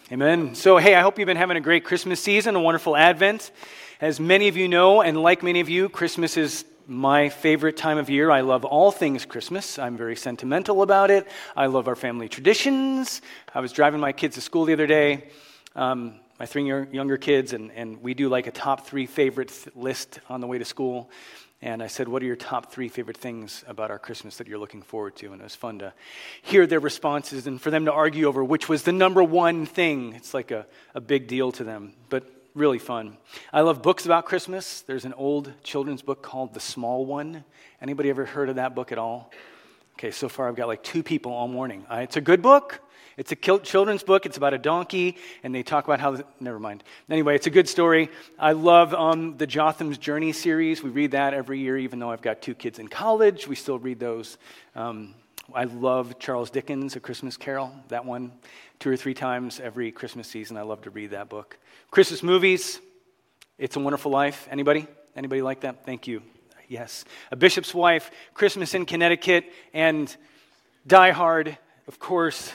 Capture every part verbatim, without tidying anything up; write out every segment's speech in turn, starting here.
Amen. So, hey, I hope you've been having a great Christmas season, a wonderful Advent. As many of you know, and like many of you, Christmas is my favorite time of year. I love all things Christmas. I'm very sentimental about it. I love our family traditions. I was driving my kids to school the other day, um, my three year, younger kids, and, and we do like a top three favorites list on the way to school. And I said, what are your top three favorite things about our Christmas that you're looking forward to? And it was fun to hear their responses and for them to argue over which was the number one thing. It's like a, a big deal to them, but really fun. I love books about Christmas. There's an old children's book called The Small One. Anybody ever heard of that book at all? Okay, so far I've got like two people all morning. Uh, it's a good book. It's a children's book. It's about a donkey, and they talk about how... The, never mind. Anyway, it's a good story. I love um, the Jotham's Journey series. We read that every year, even though I've got two kids in college. We still read those. Um, I love Charles Dickens' A Christmas Carol, that one, two or three times every Christmas season. I love to read that book. Christmas movies, It's a Wonderful Life. Anybody? Anybody like that? Thank you. Yes. A Bishop's Wife, Christmas in Connecticut, and Die Hard, of course.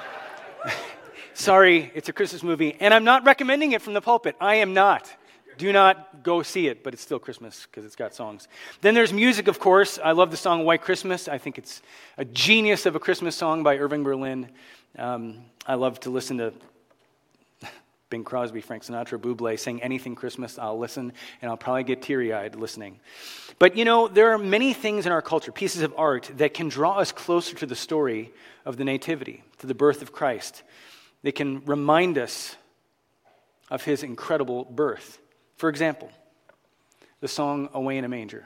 Sorry, it's a Christmas movie, and I'm not recommending it from the pulpit. I am not. Do not go see it, but it's still Christmas because it's got songs. Then there's music, of course. I love the song White Christmas. I think it's a genius of a Christmas song by Irving Berlin. Um, I love to listen to Bing Crosby, Frank Sinatra, Bublé sing anything Christmas. I'll listen, and I'll probably get teary-eyed listening. But, you know, there are many things in our culture, pieces of art, that can draw us closer to the story of the Nativity, to the birth of Christ. They can remind us of his incredible birth. For example, the song Away in a Manger.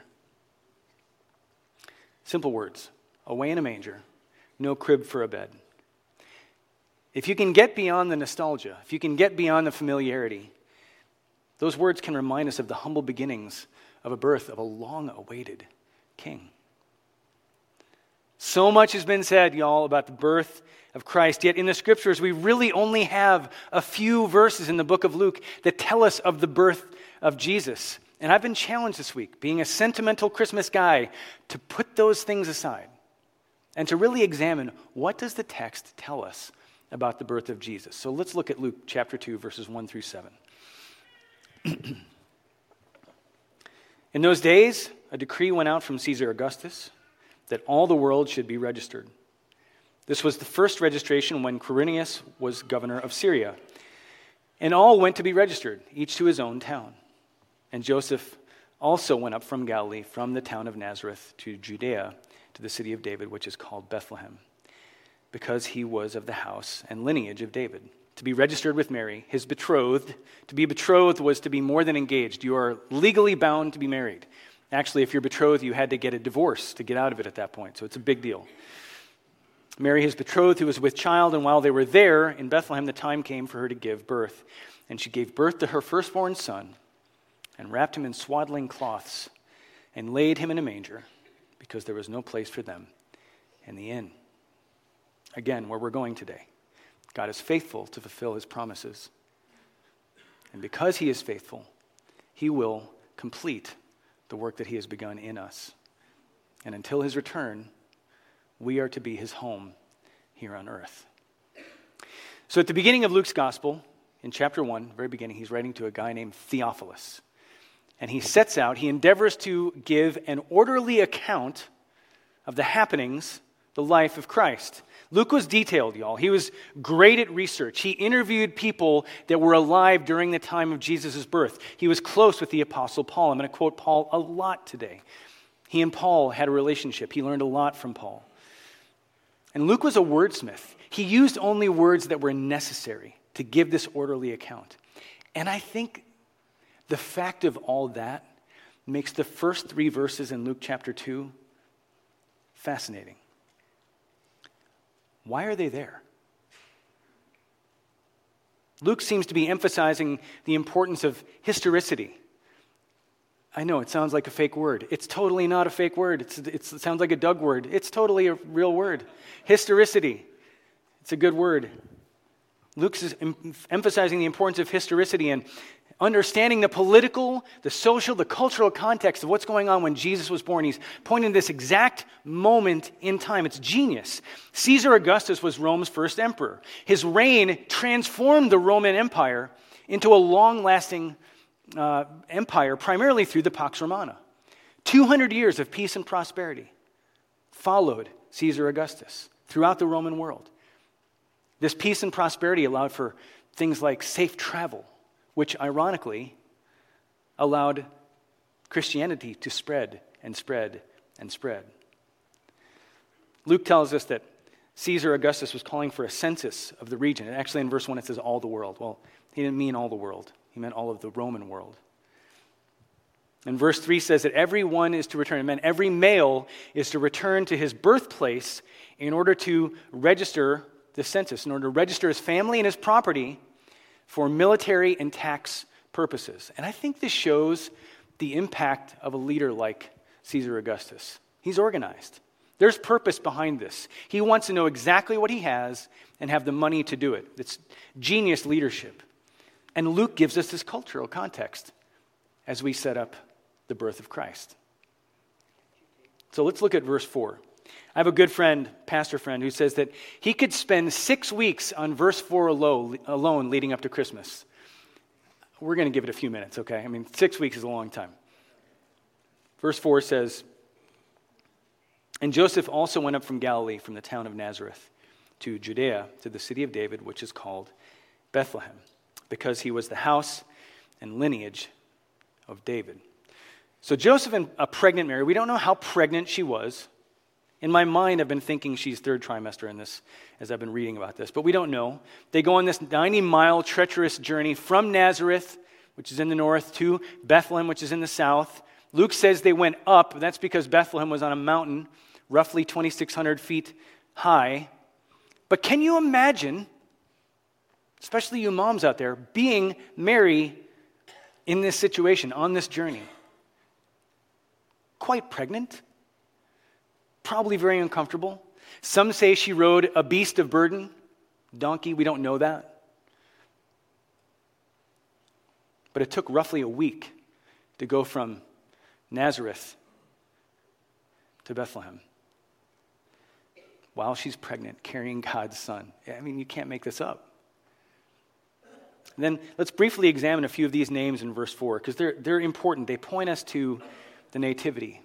Simple words. Away in a manger, no crib for a bed. If you can get beyond the nostalgia, if you can get beyond the familiarity, those words can remind us of the humble beginnings of a birth of a long-awaited king. So much has been said, y'all, about the birth of Christ, yet in the scriptures we really only have a few verses in the book of Luke that tell us of the birth of Jesus. And I've been challenged this week, being a sentimental Christmas guy, to put those things aside and to really examine what does the text tell us about the birth of Jesus. So let's look at Luke chapter two, verses one through seven. In those days, a decree went out from Caesar Augustus that all the world should be registered. This was the first registration when Quirinius was governor of Syria. And all went to be registered, each to his own town. And Joseph also went up from Galilee, from the town of Nazareth to Judea, to the city of David, which is called Bethlehem, because he was of the house and lineage of David, to be registered with Mary, his betrothed. To be betrothed was to be more than engaged. You are legally bound to be married. Actually, if you're betrothed, you had to get a divorce to get out of it at that point, so it's a big deal. Mary, his betrothed, who was with child, and while they were there in Bethlehem, the time came for her to give birth. And she gave birth to her firstborn son, and wrapped him in swaddling cloths, and laid him in a manger, because there was no place for them in the inn. Again, where we're going today. God is faithful to fulfill his promises. And because he is faithful, he will complete the work that he has begun in us. And until his return, we are to be his home here on earth. So at the beginning of Luke's gospel, in chapter one, very beginning, he's writing to a guy named Theophilus. And he sets out, he endeavors to give an orderly account of the happenings, the life of Christ. Luke was detailed, y'all. He was great at research. He interviewed people that were alive during the time of Jesus' birth. He was close with the Apostle Paul. I'm going to quote Paul a lot today. He and Paul had a relationship. He learned a lot from Paul. And Luke was a wordsmith. He used only words that were necessary to give this orderly account. And I think the fact of all that makes the first three verses in Luke chapter two fascinating. Why are they there? Luke seems to be emphasizing the importance of historicity. I know, it sounds like a fake word. It's totally not a fake word. It's, it's, it sounds like a Doug word. It's totally a real word. Historicity. It's a good word. Luke's is em- emphasizing the importance of historicity and understanding the political, the social, the cultural context of what's going on when Jesus was born. He's pointing to this exact moment in time. It's genius. Caesar Augustus was Rome's first emperor. His reign transformed the Roman Empire into a long-lasting uh, empire, primarily through the Pax Romana. two hundred years of peace and prosperity followed Caesar Augustus throughout the Roman world. This peace and prosperity allowed for things like safe travel, which ironically allowed Christianity to spread and spread and spread. Luke tells us that Caesar Augustus was calling for a census of the region. And actually in verse one it says all the world. Well, he didn't mean all the world. He meant all of the Roman world. And verse three says that everyone is to return. It meant every male is to return to his birthplace in order to register the census, in order to register his family and his property for military and tax purposes. And I think this shows the impact of a leader like Caesar Augustus. He's organized. There's purpose behind this. He wants to know exactly what he has and have the money to do it. It's genius leadership. And Luke gives us this cultural context as we set up the birth of Christ. So let's look at verse four. I have a good friend, pastor friend, who says that he could spend six weeks on verse four alone leading up to Christmas. We're going to give it a few minutes, okay? I mean, six weeks is a long time. Verse four says, "And Joseph also went up from Galilee, from the town of Nazareth, to Judea, to the city of David, which is called Bethlehem, because he was the house and lineage of David." So Joseph and a pregnant Mary, we don't know how pregnant she was. In my mind, I've been thinking she's third trimester in this, as I've been reading about this, but we don't know. They go on this ninety-mile treacherous journey from Nazareth, which is in the north, to Bethlehem, which is in the south. Luke says they went up. That's because Bethlehem was on a mountain, roughly twenty-six hundred feet high. But can you imagine, especially you moms out there, being Mary in this situation, on this journey? Quite pregnant. Probably very uncomfortable. Some say she rode a beast of burden, donkey. We don't know that. But it took roughly a week to go from Nazareth to Bethlehem while she's pregnant, carrying God's son. I mean, you can't make this up. And then let's briefly examine a few of these names in verse four, because they're, they're important. They point us to the nativity.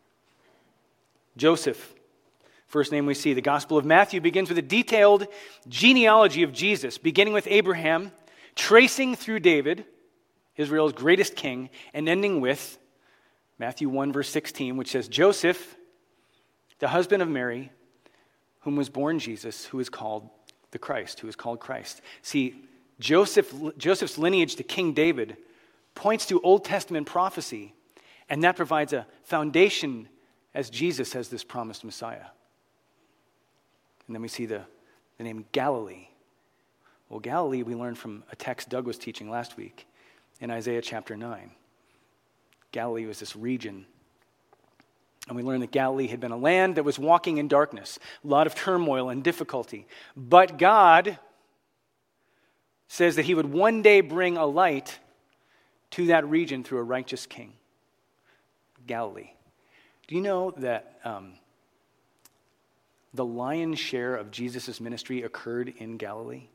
Joseph, first name we see. The Gospel of Matthew begins with a detailed genealogy of Jesus, beginning with Abraham, tracing through David, Israel's greatest king, and ending with Matthew one, verse sixteen, which says, "Joseph, the husband of Mary, whom was born Jesus, who is called the Christ," who is called Christ. See, Joseph, Joseph's lineage to King David points to Old Testament prophecy, and that provides a foundation as Jesus as this promised Messiah. And then we see the, the name Galilee. Well, Galilee we learned from a text Doug was teaching last week in Isaiah chapter nine. Galilee was this region. And we learned that Galilee had been a land that was walking in darkness, a lot of turmoil and difficulty. But God says that he would one day bring a light to that region through a righteous king. Galilee. Do you know that um, the lion's share of Jesus' ministry occurred in Galilee?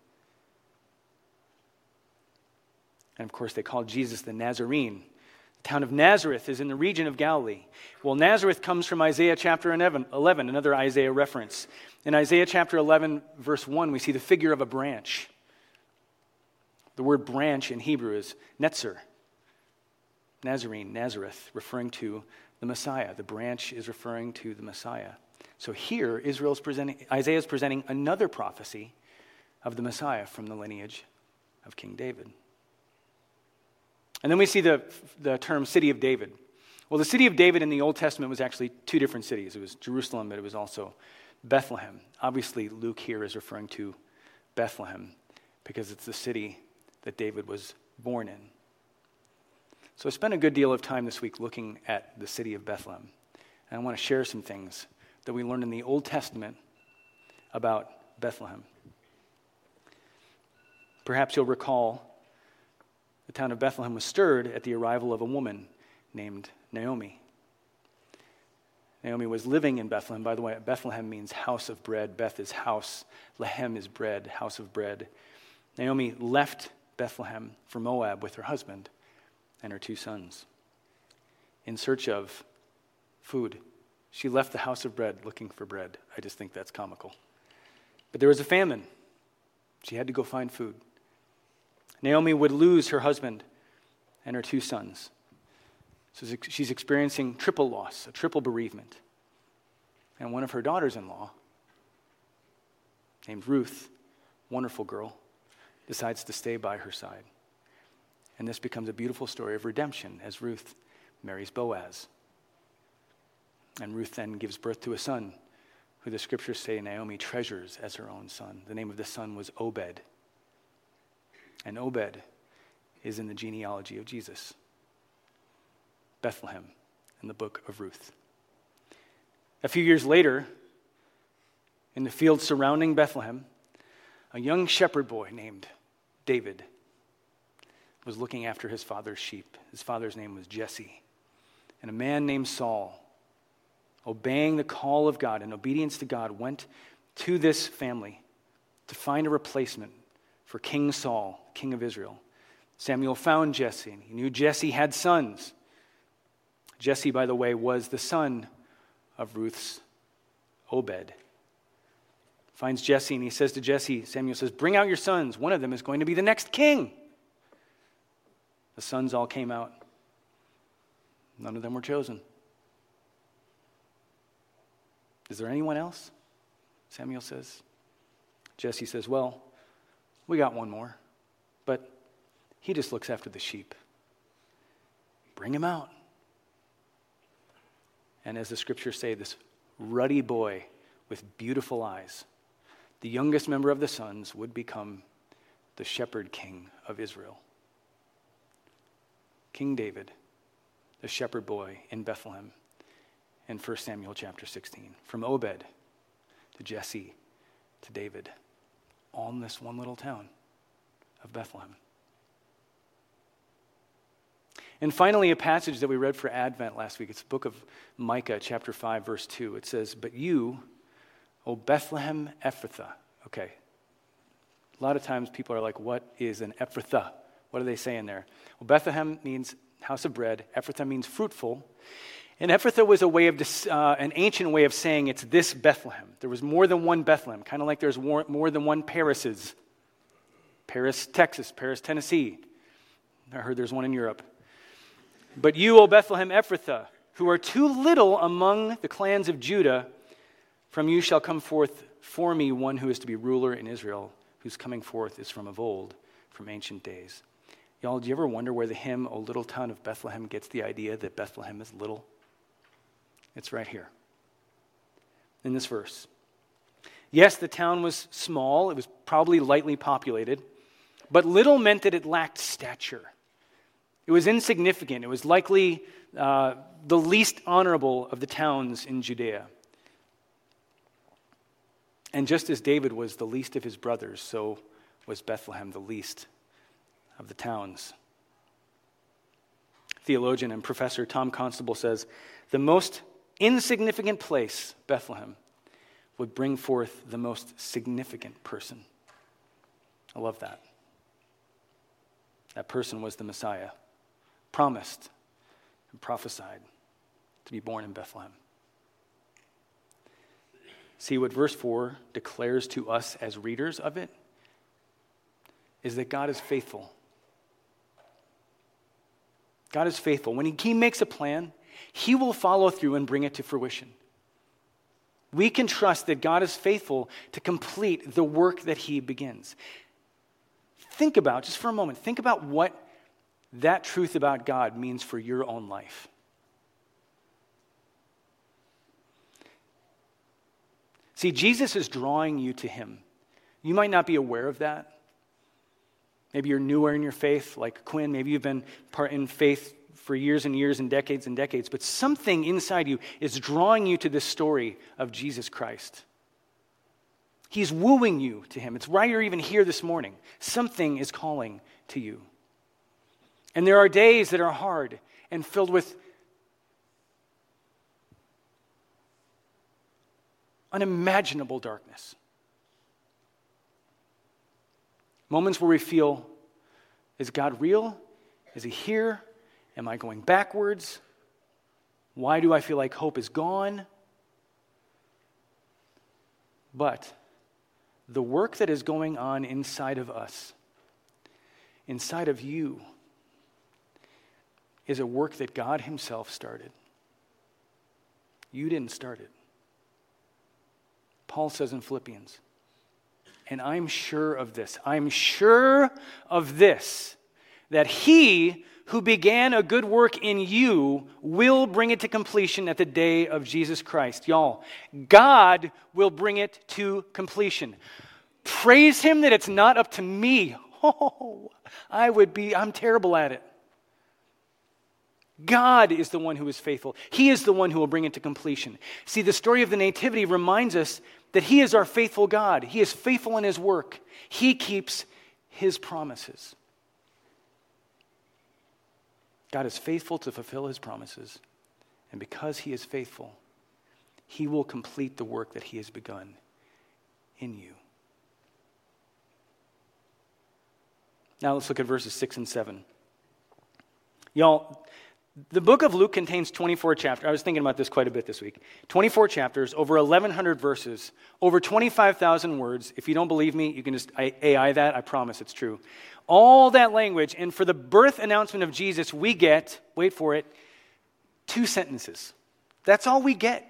And of course, they called Jesus the Nazarene. The town of Nazareth is in the region of Galilee. Well, Nazareth comes from Isaiah chapter eleven, another Isaiah reference. In Isaiah chapter eleven, verse one, we see the figure of a branch. The word branch in Hebrew is netzer. Nazarene, Nazareth, referring to the Messiah. The branch is referring to the Messiah. So here, Israel's presenting, Isaiah is presenting another prophecy of the Messiah from the lineage of King David. And then we see the, the term city of David. Well, the city of David in the Old Testament was actually two different cities. It was Jerusalem, but it was also Bethlehem. Obviously, Luke here is referring to Bethlehem because it's the city that David was born in. So I spent a good deal of time this week looking at the city of Bethlehem. And I want to share some things that we learned in the Old Testament about Bethlehem. Perhaps you'll recall the town of Bethlehem was stirred at the arrival of a woman named Naomi. Naomi was living in Bethlehem. By the way, Bethlehem means house of bread. Beth is house. Lehem is bread, house of bread. Naomi left Bethlehem for Moab with her husband and her two sons in search of food. She left the house of bread looking for bread. I just think that's comical. But there was a famine. She had to go find food. Naomi would lose her husband and her two sons. So she's experiencing triple loss, a triple bereavement. And one of her daughters-in-law, named Ruth, wonderful girl, decides to stay by her side. And this becomes a beautiful story of redemption as Ruth marries Boaz. And Ruth then gives birth to a son who the scriptures say Naomi treasures as her own son. The name of the son was Obed. And Obed is in the genealogy of Jesus. Bethlehem in the book of Ruth. A few years later, in the fields surrounding Bethlehem, a young shepherd boy named David was looking after his father's sheep. His father's name was Jesse. And a man named Saul, obeying the call of God and obedience to God, went to this family to find a replacement for King Saul, king of Israel. Samuel found Jesse, and he knew Jesse had sons. Jesse, by the way, was the son of Ruth's Obed. Finds Jesse, and he says to Jesse, Samuel says, bring out your sons. One of them is going to be the next king. The sons all came out. None of them were chosen. Is there anyone else? Samuel says. Jesse says, well, we got one more, but he just looks after the sheep. Bring him out. And as the scriptures say, this ruddy boy with beautiful eyes, the youngest member of the sons, would become the shepherd king of Israel. King David, the shepherd boy in Bethlehem in First Samuel chapter sixteen. From Obed to Jesse to David, all in this one little town of Bethlehem. And finally, a passage that we read for Advent last week. It's the book of Micah, chapter five, verse two. It says, but you, O Bethlehem Ephrathah. Okay. A lot of times people are like, what is an Ephrathah? What are they saying there? Well, Bethlehem means house of bread. Ephrathah means fruitful. And Ephrathah was a way of this, uh, an ancient way of saying it's this Bethlehem. There was more than one Bethlehem, kind of like there's more, more than one Paris's. Paris, Texas, Paris, Tennessee. I heard there's one in Europe. But you, O Bethlehem Ephrathah, who are too little among the clans of Judah, from you shall come forth for me one who is to be ruler in Israel, whose coming forth is from of old, from ancient days. Y'all, do you ever wonder where the hymn, O Little Town of Bethlehem, gets the idea that Bethlehem is little? It's right here, in this verse. Yes, the town was small. It was probably lightly populated. But little meant that it lacked stature. It was insignificant. It was likely uh, the least honorable of the towns in Judea. And just as David was the least of his brothers, so was Bethlehem the least of the towns. Theologian and professor Tom Constable says, the most insignificant place, Bethlehem, would bring forth the most significant person. I love that. That person was the Messiah, promised and prophesied to be born in Bethlehem. See, what verse four declares to us as readers of it is that God is faithful. God is faithful. When he, he makes a plan, he will follow through and bring it to fruition. We can trust that God is faithful to complete the work that he begins. Think about, just for a moment, think about what that truth about God means for your own life. See, Jesus is drawing you to him. You might not be aware of that. Maybe you're newer in your faith, like Quinn. Maybe you've been part in faith for years and years and decades and decades. But something inside you is drawing you to this story of Jesus Christ. He's wooing you to him. It's why you're even here this morning. Something is calling to you. And there are days that are hard and filled with unimaginable darkness. Moments where we feel, is God real? Is he here? Am I going backwards? Why do I feel like hope is gone? But the work that is going on inside of us, inside of you, is a work that God himself started. You didn't start it. Paul says in Philippians, and I'm sure of this, I'm sure of this, that he who began a good work in you will bring it to completion at the day of Jesus Christ. Y'all, God will bring it to completion. Praise him that it's not up to me. Oh, I would be, I'm terrible at it. God is the one who is faithful. He is the one who will bring it to completion. See, the story of the Nativity reminds us that he is our faithful God. He is faithful in his work. He keeps his promises. God is faithful to fulfill his promises. And because he is faithful, he will complete the work that he has begun in you. Now let's look at verses six and seven. Y'all, the book of Luke contains twenty-four chapters. I was thinking about this quite a bit this week. twenty-four chapters, over eleven hundred verses, over twenty-five thousand words. If you don't believe me, you can just A I that. I promise it's true. All that language, and for the birth announcement of Jesus, we get, wait for it, two sentences. That's all we get.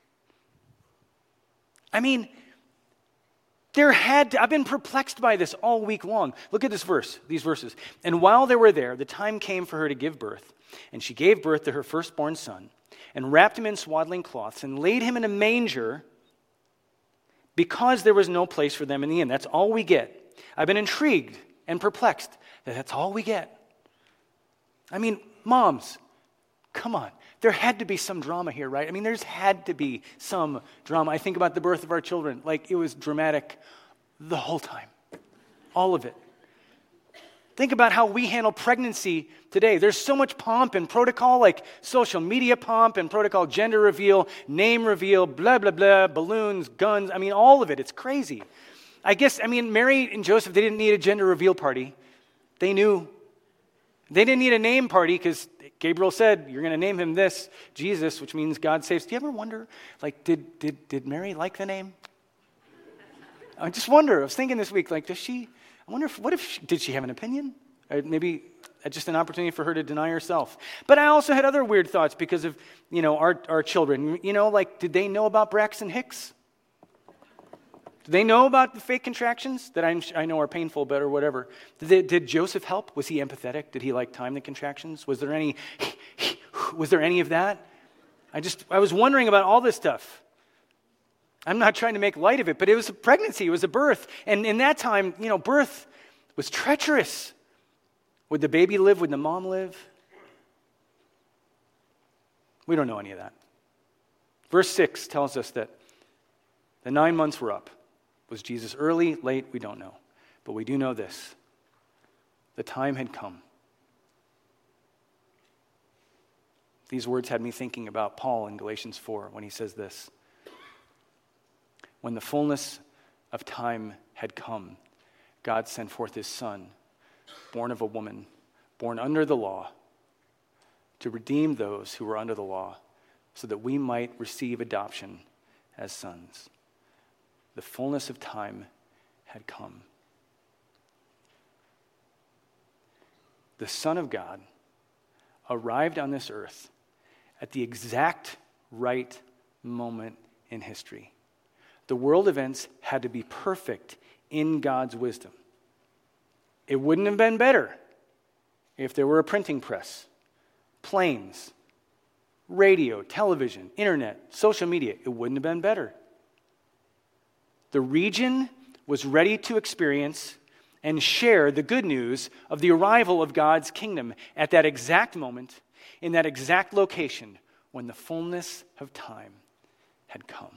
I mean, there had to, I've been perplexed by this all week long. Look at this verse, these verses. And while they were there, the time came for her to give birth. And she gave birth to her firstborn son, and wrapped him in swaddling cloths, and laid him in a manger, because there was no place for them in the inn. That's all we get. I've been intrigued and perplexed that that's all we get. I mean, moms, come on. There had to be some drama here, right? I mean, there's had to be some drama. I think about the birth of our children. Like, it was dramatic the whole time. All of it. Think about how we handle pregnancy today. There's so much pomp and protocol, like social media pomp and protocol, gender reveal, name reveal, blah, blah, blah, balloons, guns. I mean, all of it. It's crazy. I guess, I mean, Mary and Joseph, they didn't need a gender reveal party. They knew. They didn't need a name party because Gabriel said, you're going to name him this, Jesus, which means God saves. Do you ever wonder, like, did did did Mary like the name? I just wonder. I was thinking this week, like, does she, I wonder if, what if, she, did she have an opinion? Or maybe just an opportunity for her to deny herself. But I also had other weird thoughts because of, you know, our, our children. You know, like, did they know about Braxton Hicks? Do they know about the fake contractions that I'm, I know are painful, but or whatever? Did, they, did Joseph help? Was he empathetic? Did he like time the contractions? Was there any, was there any of that? I just, I was wondering about all this stuff. I'm not trying to make light of it, but it was a pregnancy. It was a birth. And in that time, you know, birth was treacherous. Would the baby live? Would the mom live? We don't know any of that. Verse six tells us that the nine months were up. Was Jesus early, late? We don't know. But we do know this. The time had come. These words had me thinking about Paul in Galatians four when he says this. When the fullness of time had come, God sent forth his Son, born of a woman, born under the law, to redeem those who were under the law, so that we might receive adoption as sons. The fullness of time had come. The Son of God arrived on this earth at the exact right moment in history. The world events had to be perfect in God's wisdom. It wouldn't have been better if there were a printing press, planes, radio, television, internet, social media. It wouldn't have been better. The region was ready to experience and share the good news of the arrival of God's kingdom at that exact moment, in that exact location, when the fullness of time had come.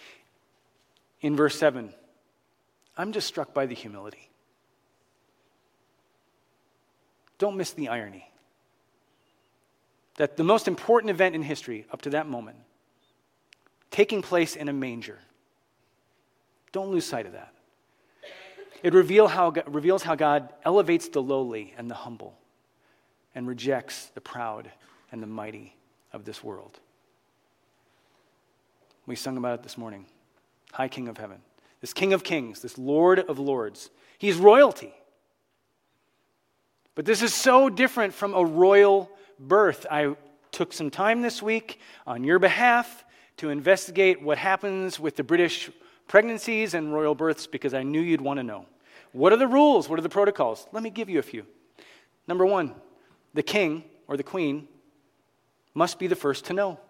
In verse seven, I'm just struck by the humility. Don't miss the irony. That the most important event in history up to that moment, taking place in a manger. Don't lose sight of that. It reveal how, reveals how God elevates the lowly and the humble and rejects the proud and the mighty of this world. We sung about it this morning. High King of Heaven. This King of Kings, this Lord of Lords. He's royalty. But this is so different from a royal birth. I took some time this week on your behalf to investigate what happens with the British pregnancies and royal births because I knew you'd want to know. What are the rules? What are the protocols? Let me give you a few. Number one, the king or the queen must be the first to know.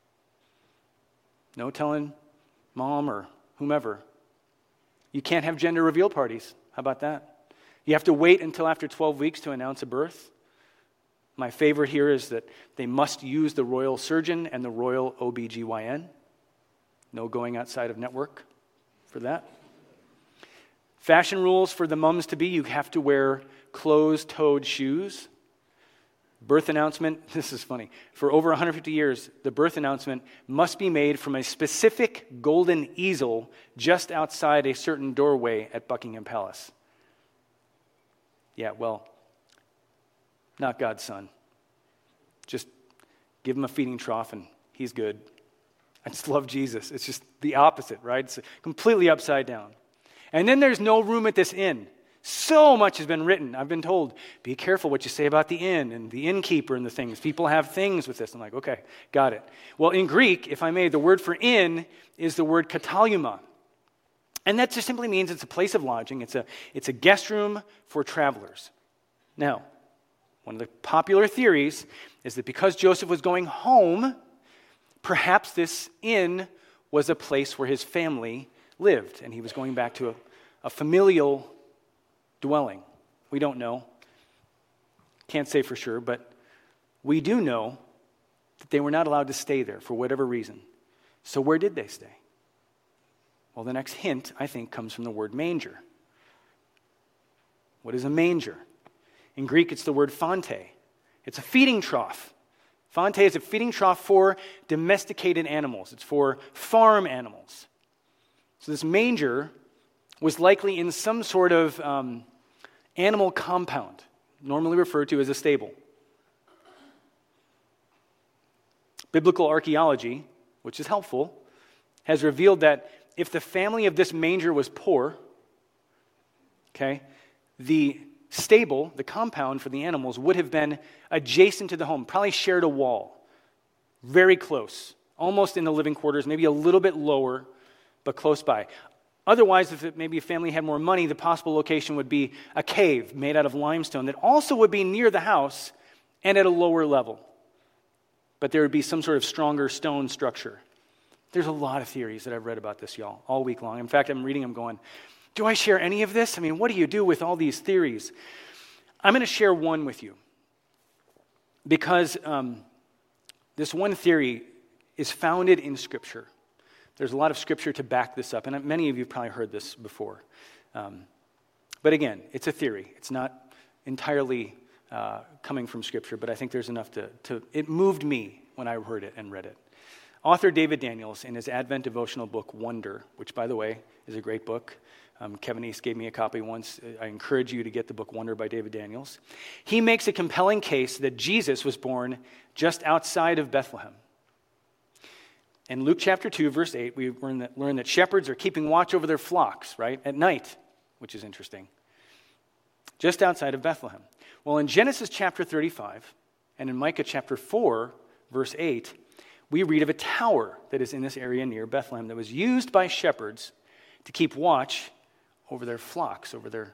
No telling mom or whomever. You can't have gender reveal parties. How about that? You have to wait until after twelve weeks to announce a birth. My favorite here is that they must use the royal surgeon and the royal O B G Y N. No going outside of network for that. Fashion rules for the mums to be, you have to wear closed-toed shoes. Birth announcement, this is funny. For over one hundred fifty years, the birth announcement must be made from a specific golden easel just outside a certain doorway at Buckingham Palace. Yeah, well, not God's son. Just give him a feeding trough and he's good. I just love Jesus. It's just the opposite, right? It's completely upside down. And then there's no room at this inn. So much has been written. I've been told, be careful what you say about the inn and the innkeeper and the things. People have things with this. I'm like, okay, got it. Well, in Greek, if I may, the word for inn is the word kataliuma. And that just simply means it's a place of lodging. It's a, it's a guest room for travelers. Now, one of the popular theories is that because Joseph was going home, perhaps this inn was a place where his family lived, and he was going back to a, a familial dwelling. We don't know. Can't say for sure, but we do know that they were not allowed to stay there for whatever reason. So where did they stay? Well, the next hint, I think, comes from the word manger. What is a manger? In Greek, it's the word phante. It's a feeding trough. Phante is a feeding trough for domesticated animals. It's for farm animals. So this manger was likely in some sort of um, animal compound, normally referred to as a stable. Biblical archaeology, which is helpful, has revealed that if the family of this manger was poor, okay, the stable, the compound for the animals, would have been adjacent to the home, probably shared a wall, very close, almost in the living quarters, maybe a little bit lower, but close by. Otherwise, if it, maybe a family had more money, the possible location would be a cave made out of limestone that also would be near the house and at a lower level. But there would be some sort of stronger stone structure. There's a lot of theories that I've read about this, y'all, all week long. In fact, I'm reading them going, do I share any of this? I mean, what do you do with all these theories? I'm going to share one with you because um, this one theory is founded in Scripture. There's a lot of Scripture to back this up, and many of you have probably heard this before. Um, but again, it's a theory. It's not entirely uh, coming from Scripture, but I think there's enough to, to... It moved me when I heard it and read it. Author David Daniels, in his Advent devotional book, Wonder, which, by the way, is a great book. Um, Kevin East gave me a copy once. I encourage you to get the book Wonder by David Daniels. He makes a compelling case that Jesus was born just outside of Bethlehem. In Luke chapter two, verse eight, we learn that, learn that shepherds are keeping watch over their flocks, right, at night, which is interesting, just outside of Bethlehem. Well, in Genesis chapter thirty-five and in Micah chapter four, verse eight, we read of a tower that is in this area near Bethlehem that was used by shepherds to keep watch over their flocks, over their,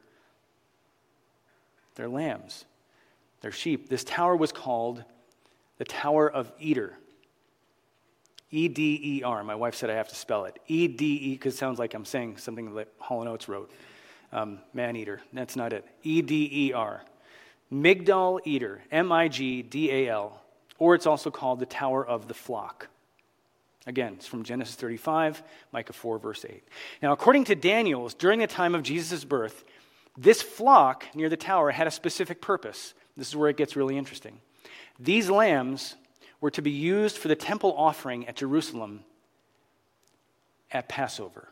their lambs, their sheep. This tower was called the Tower of Eder. E D E R. My wife said I have to spell it. E D E, because it sounds like I'm saying something that Hall and Oates wrote. Um, man-eater. That's not it. E D E R. Migdal Eder. M I G D A L. Or it's also called the Tower of the Flock. Again, it's from Genesis thirty-five, Micah four, verse eight. Now, according to Daniels, during the time of Jesus' birth, this flock near the tower had a specific purpose. This is where it gets really interesting. These lambs were to be used for the temple offering at Jerusalem at Passover.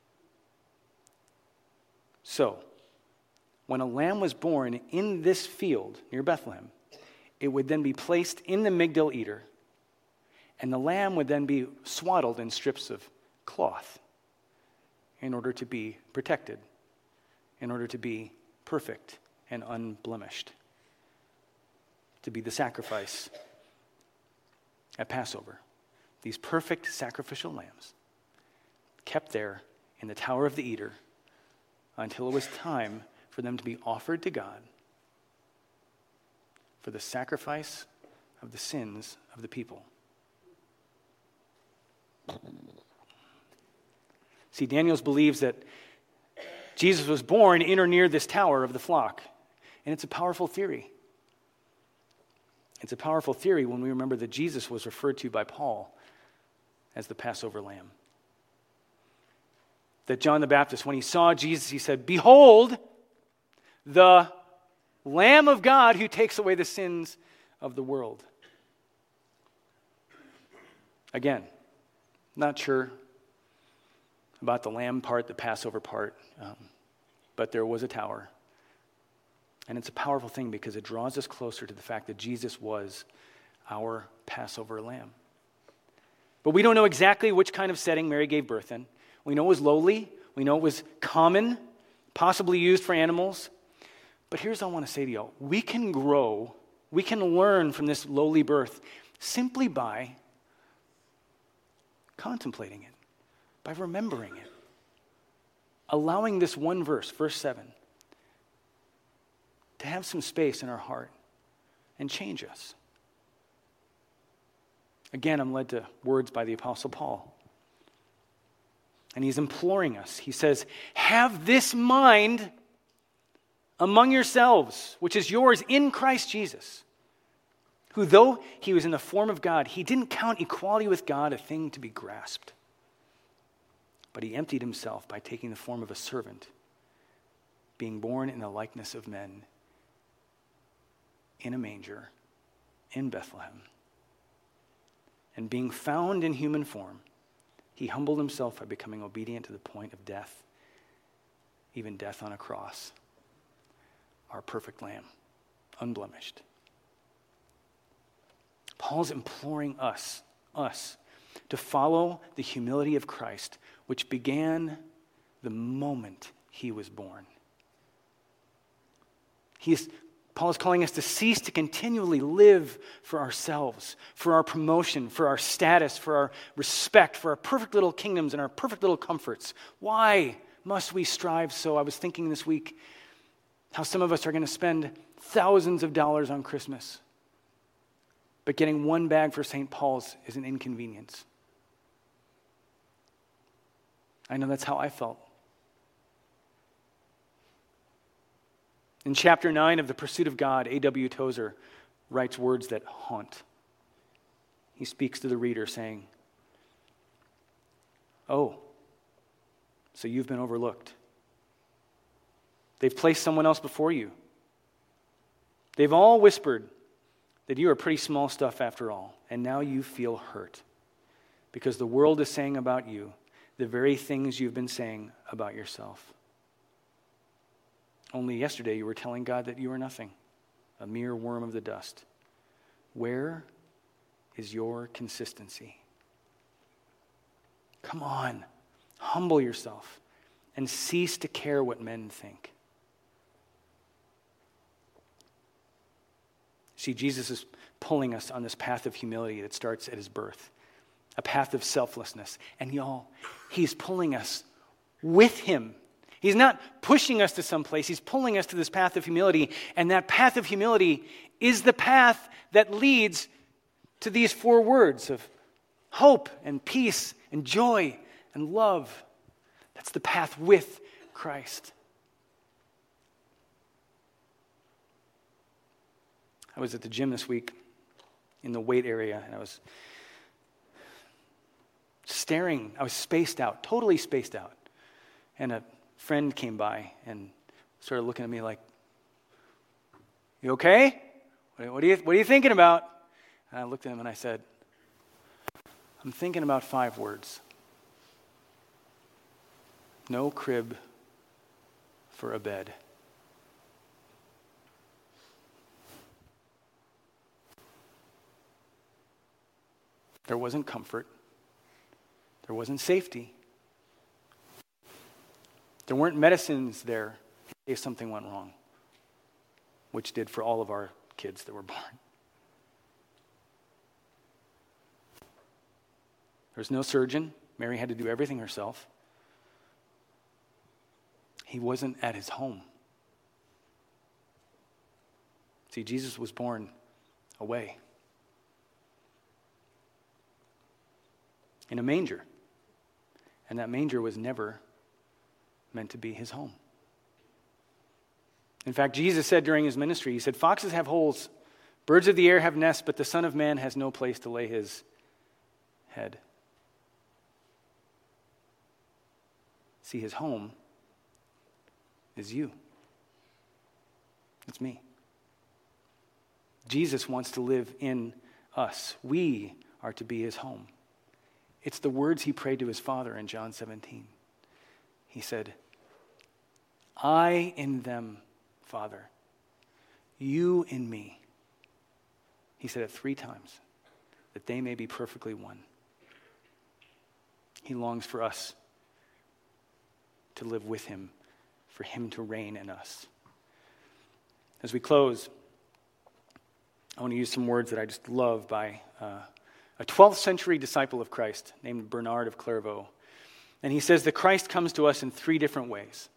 So, when a lamb was born in this field near Bethlehem, it would then be placed in the Migdal Eder, and the lamb would then be swaddled in strips of cloth in order to be protected, in order to be perfect and unblemished, to be the sacrifice at Passover. These perfect sacrificial lambs kept there in the Tower of the Eder until it was time for them to be offered to God for the sacrifice of the sins of the people. See, Daniel believes that Jesus was born in or near this tower of the flock, and it's a powerful theory. It's a powerful theory when we remember that Jesus was referred to by Paul as the Passover lamb. That John the Baptist, when he saw Jesus, he said, "Behold, the Lamb of God who takes away the sins of the world." Again, not sure about the lamb part, the Passover part, um, but there was a tower. And it's a powerful thing because it draws us closer to the fact that Jesus was our Passover lamb. But we don't know exactly which kind of setting Mary gave birth in. We know it was lowly. We know it was common, possibly used for animals. But here's what I want to say to y'all. We can grow, we can learn from this lowly birth simply by contemplating it, by remembering it, allowing this one verse, verse seven, to have some space in our heart and change us. Again, I'm led to words by the Apostle Paul. And he's imploring us. He says, "Have this mind among yourselves, which is yours in Christ Jesus, who though he was in the form of God, he didn't count equality with God a thing to be grasped. But he emptied himself by taking the form of a servant, being born in the likeness of men, in a manger, in Bethlehem. And being found in human form, he humbled himself by becoming obedient to the point of death, even death on a cross. Our perfect lamb, unblemished." Paul's imploring us, us, to follow the humility of Christ, which began the moment he was born. He is, Paul is calling us to cease to continually live for ourselves, for our promotion, for our status, for our respect, for our perfect little kingdoms and our perfect little comforts. Why must we strive so? I was thinking this week how some of us are going to spend thousands of dollars on Christmas, but getting one bag for Saint Paul's is an inconvenience. I know that's how I felt. In chapter nine of The Pursuit of God, A W Tozer writes words that haunt. He speaks to the reader saying, "Oh, so you've been overlooked. They've placed someone else before you. They've all whispered that you are pretty small stuff after all, and now you feel hurt because the world is saying about you the very things you've been saying about yourself. Only yesterday you were telling God that you are nothing, a mere worm of the dust. Where is your consistency? Come on, humble yourself and cease to care what men think." See, Jesus is pulling us on this path of humility that starts at his birth, a path of selflessness. And y'all, he's pulling us with him. He's not pushing us to some place. He's pulling us to this path of humility. And that path of humility is the path that leads to these four words of hope and peace and joy and love. That's the path with Christ. I was at the gym this week in the weight area, and I was staring. I was spaced out, totally spaced out. And a friend came by and started looking at me like, "You okay?" What are you, what are you thinking about? And I looked at him and I said, I'm thinking about five words. No crib for a bed. There wasn't comfort. There wasn't safety. There weren't medicines there in case something went wrong, which did for all of our kids that were born. There was no surgeon. Mary had to do everything herself. He wasn't at his home. See, Jesus was born away. In a manger. And that manger was never meant to be his home. In fact, Jesus said during his ministry, he said, foxes have holes, birds of the air have nests, but the Son of Man has no place to lay his head. See, his home is you. It's me. Jesus wants to live in us. We are to be his home. It's the words he prayed to his Father in John seventeen. He said, I in them, Father, you in me. He said it three times, that they may be perfectly one. He longs for us to live with him, for him to reign in us. As we close, I want to use some words that I just love by uh, a twelfth century disciple of Christ named Bernard of Clairvaux. And he says that Christ comes to us in three different ways.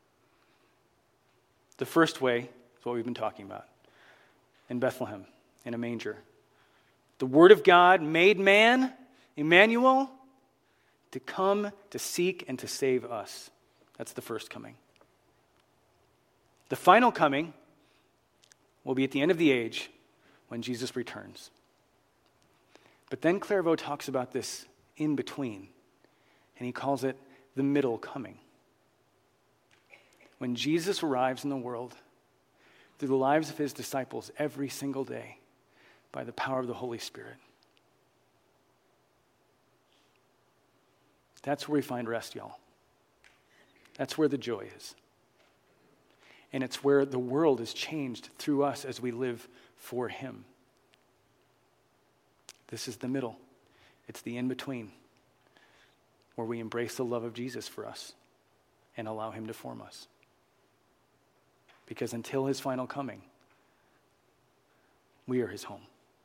The first way is what we've been talking about. In Bethlehem, in a manger. The Word of God made man, Emmanuel, to come to seek and to save us. That's the first coming. The final coming will be at the end of the age when Jesus returns. But then Clairvaux talks about this in between, and he calls it the middle coming. When Jesus arrives in the world through the lives of his disciples every single day by the power of the Holy Spirit. That's where we find rest, y'all. That's where the joy is. And it's where the world is changed through us as we live for him. This is the middle. It's the in-between where we embrace the love of Jesus for us and allow him to form us. Because until his final coming, we are his home.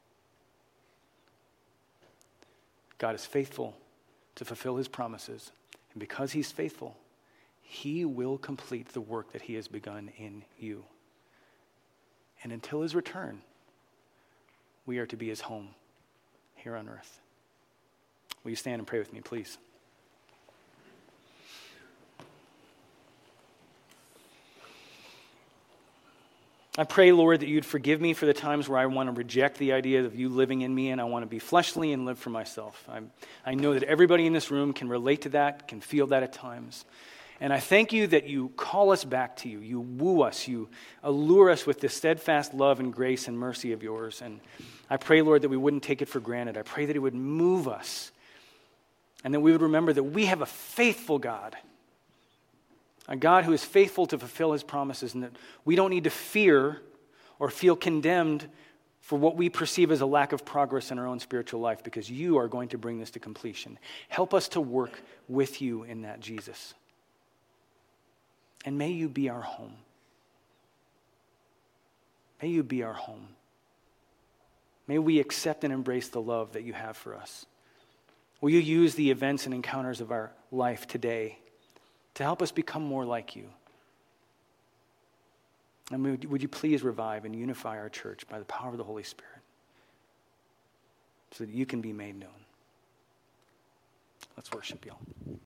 God is faithful to fulfill his promises. And because he's faithful, he will complete the work that he has begun in you. And until his return, we are to be his home here on earth. Will you stand and pray with me, please? I pray, Lord, that you'd forgive me for the times where I want to reject the idea of you living in me and I want to be fleshly and live for myself. I'm, I know that everybody in this room can relate to that, can feel that at times. And I thank you that you call us back to you. You woo us. You allure us with the steadfast love and grace and mercy of yours. And I pray, Lord, that we wouldn't take it for granted. I pray that it would move us and that we would remember that we have a faithful God, a God who is faithful to fulfill his promises, and that we don't need to fear or feel condemned for what we perceive as a lack of progress in our own spiritual life, because you are going to bring this to completion. Help us to work with you in that, Jesus. And may you be our home. May you be our home. May we accept and embrace the love that you have for us. Will you use the events and encounters of our life today to help us become more like you? And would, would you please revive and unify our church by the power of the Holy Spirit so that you can be made known. Let's worship, y'all.